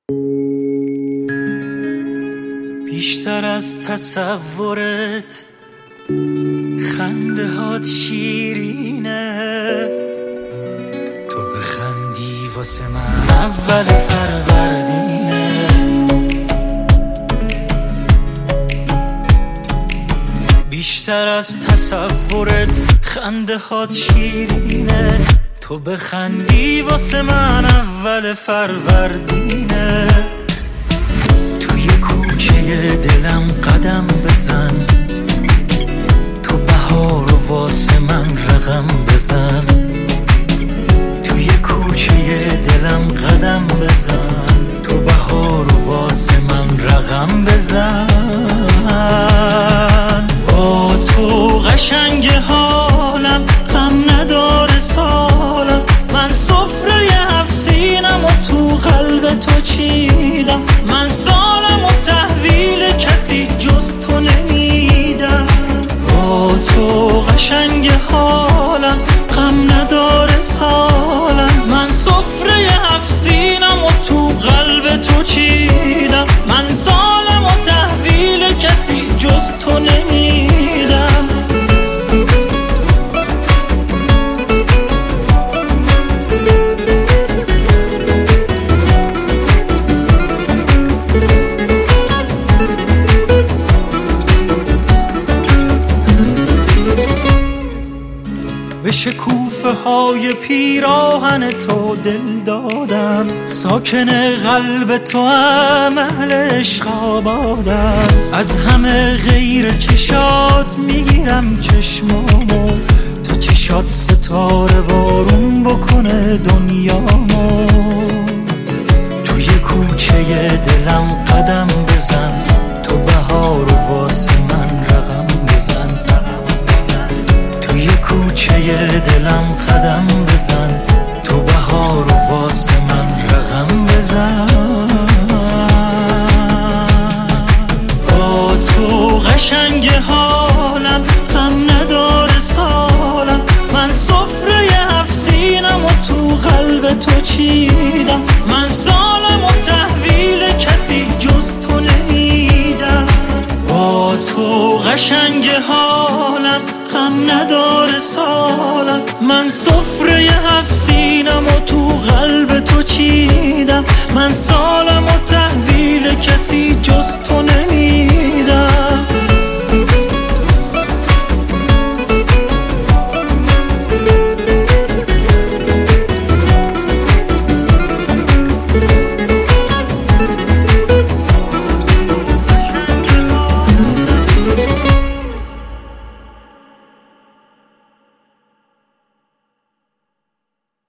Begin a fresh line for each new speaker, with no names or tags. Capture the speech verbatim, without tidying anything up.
بیشتر از تصورت خنده هات شیرینه، تو بخندی واسه من اول فروردینه. بیشتر از تصورت خنده هات شیرینه، تو بخندی واسه من اول فروردینه. توی کوچه دلم قدم بزن، تو بهار و واسه من رقم بزن. توی کوچه دلم قدم بزن، تو بهار و واسه من رقم بزن. با تو قشنگ حالم، غم نداره سالم. من سفره هفت سینم و تو قلب تو چیدم. من سالم و تحویل کسی جز تو نمیدم. با تو قشنگ حالم، غم نداره سالم. من سفره هفت سینم و تو قلب تو چیدم. من سالم و تحویل کسی جز تو نمیدم. به شکوفه های پیراهن تو دل دادم. ساکن قلب تو هم اهل عشق آبادم. از همه غیر چشات میگیرم چشمامو، تا چشات ستاره بارون بکنه دنیامو. توی کوچه دلم قدم بزن، تو بهار و واسه من رقم بزن. توی کوچه دلم قدم بزن، تو بهار و واسه من رقم بزن. با تو قشنگ حالم، غم نداره سالم. من سفره هفت سینم و تو قلب تو چیدم. من سالم و تحویل کسی جز تو نمیدم. با تو قشنگ حالم، غم نداره سالم. من سفره هفت سینم و تو قلب تو چیدم. من سالم و تحویل کسی جز تو